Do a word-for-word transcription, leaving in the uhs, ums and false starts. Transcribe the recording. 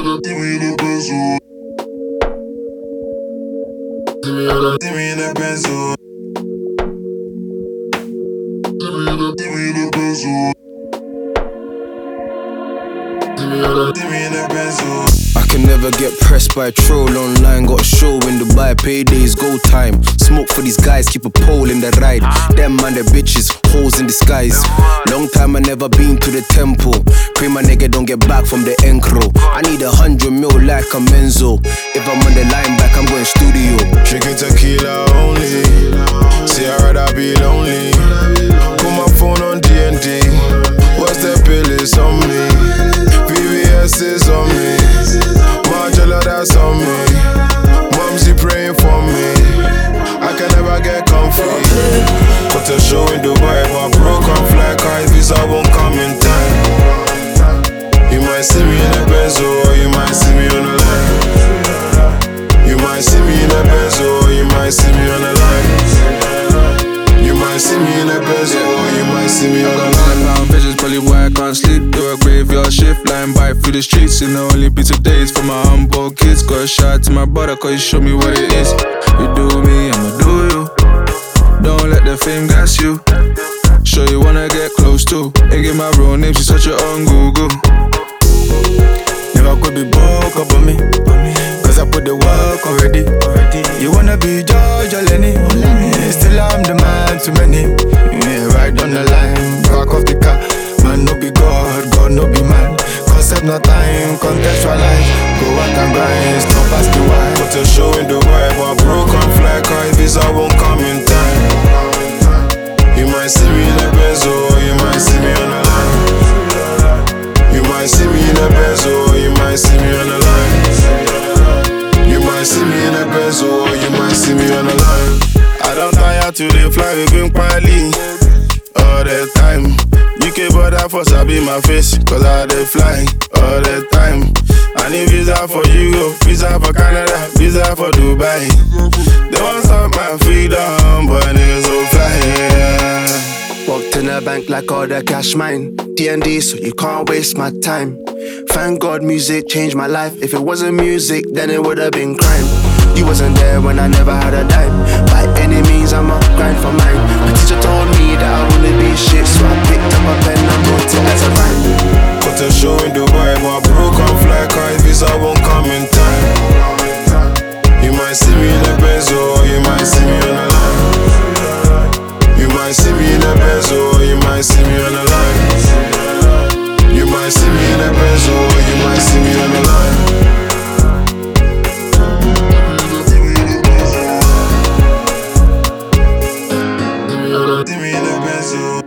I can never get pressed by a troll online. Got a show in Dubai, paydays, go time. Smoke for these guys, keep a pole in the ride. Them man, the bitches, hoes in disguise. Long time I never been to the temple. Pray my nigga don't get back from the encro. I need a hundred mil like a Menzo. If I'm on the line back, I'm going studio. Drinking tequila only. See, I'd rather be lonely. Put my phone on D and D. What's the bill is on me? V V S is on me. Margiela, that's on me. Momsy praying for me. I can never get comfy. Put a show in Dubai, but broke on fly car, visa won't come in time. You might see me in a Benzo, or you might see me on the line. You might see me in a Benzo, or you might see me on the line. You might see me in a Benzo, or you might see me on the line. Pound visions, probably why I can't sleep. Do a graveyard shift, lying by through the streets. In the only beats of days for my humble kids. Got a shout out to my brother, cause he showed me what it is. You do me, I'ma do you. Don't let the fame gas you. Sure you wanna get close to. Ain't get my real name, she search it on Google. Never could be broke up on me, cause I put the work already. You wanna be George or Lenny? Still I'm the man to many. Yeah, right on the line, back off the car. Man no be God, God no be man. Concept no time, contextualize. Go out and grind, stop past the wine. Put a show in Dubai, but broke on fly car, visa won't come in time. You might see me in a Benzo, or you might see me on the line. You might see me in a Benzo, or you might see me on the line. You might see me in a Benzo, or you might see me on the line. I don't tire to the fly, we going quietly all the time. U K border for Sabi my face, cause I dey fly all the time. I need visa for Europe, visa for Canada, visa for Dubai. They want stop my freedom, but niggas so fly, yeah. Walked in the bank like all the cash mine. D and D, so you can't waste my time. Thank God music changed my life. If it wasn't music, then it would've been crime. You wasn't there when I never had a dime. By any means, I'ma grind for mine. My teacher told me that I wouldn't be shit, so I picked up a pen and wrote it as a rhyme. Put a show in Dubai, but broke on fly car, visa won't come in time. You might see me in a Benzo, or you might see me on the line. You might see me in a Benzo, or you might see me on the line. You might see me in a Benzo, or you might see me on the line. See me in a Benzo.